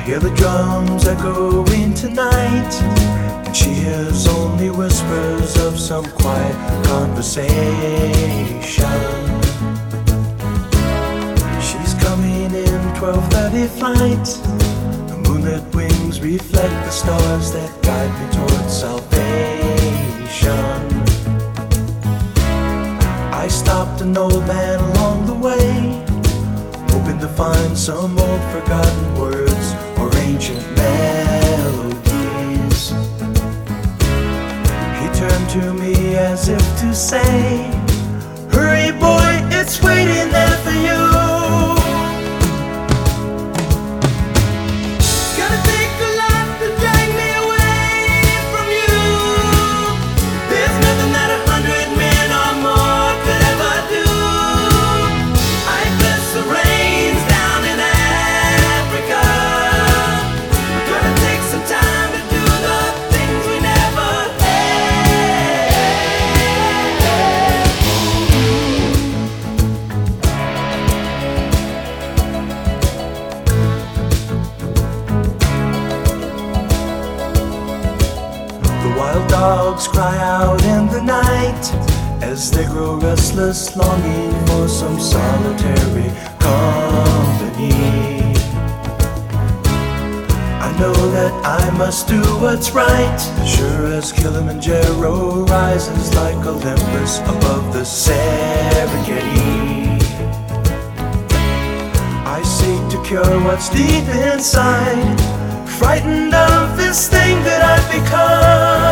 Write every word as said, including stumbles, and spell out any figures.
Hear the drums echoing tonight, and she hears only whispers of some quiet conversation. She's coming in twelve thirty flight. The moonlit wings reflect the stars that guide me towards salvation. I stopped an old man along the way, hoping to find some old forgotten words or ancient melodies. He turned to me as if to say, "Hurry boy, it's waiting there for you." It's gonna take a lot to drag me away from you. There's nothing that a hundred men or more could ever do. I bless the rains down in Africa. We're gonna take some time to do the things we never had. The wild dogs cry out in the night as they grow restless, longing for some solitary company. I know that I must do what's right, sure as Kilimanjaro rises like Olympus above the Serengeti. I seek to cure what's deep inside, frightened of this thing that I've become.